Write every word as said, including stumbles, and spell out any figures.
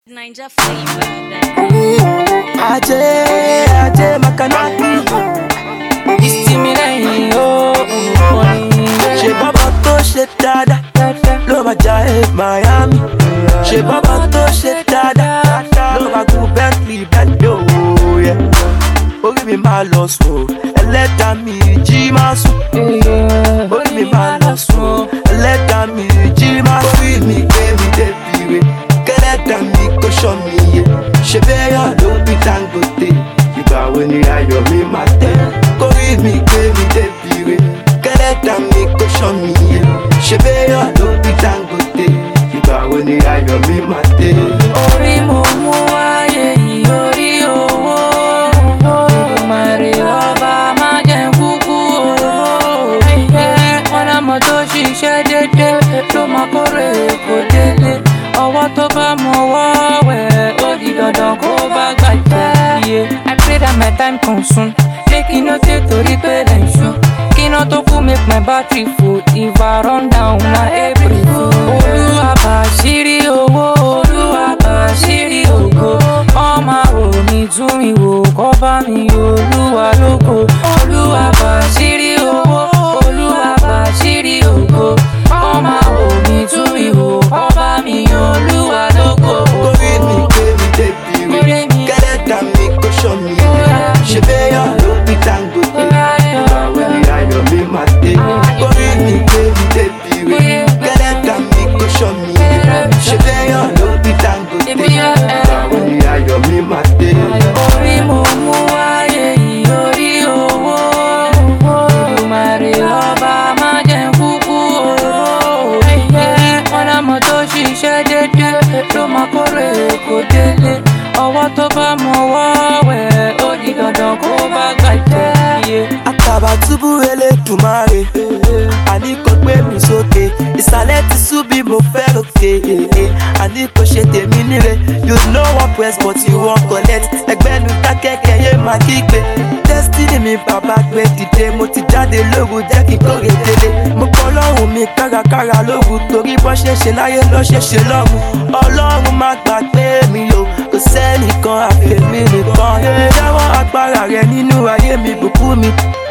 Ninja flavor. Aje, Aje, Makanaki. Istimilai, oh, Ṣé bàbá tó ṣe dáadáa ló máa já ẹ Miami. Ṣé bàbá tó ṣe dáadáa ló máa gun Bentley Bentley ooo yẹ. Orí mi máa lọ sùn o, ẹlẹ́dàá mi jí máa sùn. Orí mi máa lọ sùn o, ẹlẹ́dàá mi jí máa sùn. Orí mi gbé mi débi re, kẹ́lẹ́dàá mi kó ṣọ́ mi yẹ. Ṣé bẹ́yàn ló bí Dangote, ìgbà wo ni ayọ̀ mi máa tẹ̀? Orí mi gbé mi débi re, kẹ́lẹ́dàá mi kó ṣọ́ mi yẹ. Ṣé bẹ́yàn ló bí Dangote, ìgbà wo ni ayọ̀ mi máa tẹ̀? orí mo mú wáyé yìí orí owó. Olùmarè ọba má jẹ́ n kúkú owó. Wọ́n lámọ̀ tó ṣiṣẹ́ dédé ló máa kórè kò délé. Ọwọ́ tó bá mọ wọ́wẹ́ ó di dandan kó bá gbàjẹ́. I pray that my time consume, make e no take torí pé dem ṣú. Kíná tó kú make my battery full, if I run down na April fool. Olúwa bàṣírí owó, Olúwa bàṣírí ògo. Ọmọ omi tún mi wò, kọ́ bá mi Olúwa lógo. Olúwa bàṣírí owó, Olúwa bàṣírí ògo. Ọmọ omi tún mi wò, kọ́ bá mi Olúwa lógo. Orí mi gbé mi débi re, kẹ́lẹ́dàá mi kó ṣọ́ mi yẹ. Ṣé bẹ́yàn ló bí Dangote, ìgbà wo ni ayọ̀ mi máa tẹ̀? Orí mi gbé mi débi re, kẹ́lẹ́dàá mi kó ṣọ́ mi yẹ. Ṣé bẹ́yàn ló bí Dangote, ìgbà wo ni ayọ̀ mi máa tẹ̀? Orí mo mú wáyé yìí orí owó. Olùmarè ọba má jẹ́ n kúkú owó. Wọ́n lámọ̀ tó ṣiṣẹ́ dédé ló máa kórè kò délé. Ọwọ́ tó bá mọ wọ́wẹ́ ó di dandan kó bá gbàjẹ́. Àtàbàtúbú Elédùmarè, àní kò gbé mi sókè. Ìsàlẹ̀ ti sú bí mo fẹ́ lókè. Àní kò ṣe tèmi níre. You know one press but you wan collect. Ẹgbẹ́nu dákẹ́kẹ́ yé máa kígbe. Destiny mi bàbá gbé dìde. Mo ti jáde lóru jẹ́ kí n kórè délé. Mo kọ́ Ọlọ́run mi kárakára lóru. Torí bọ́ ṣe ṣe láyé ló ṣe ṣe lọ́run. Ọlọ́run má gbàgbé mi o, kò sẹ́nìkan àfẹ̀mí nìkan. Jáwọ́ agbára rẹ nínú ayé mi, bùkún mi.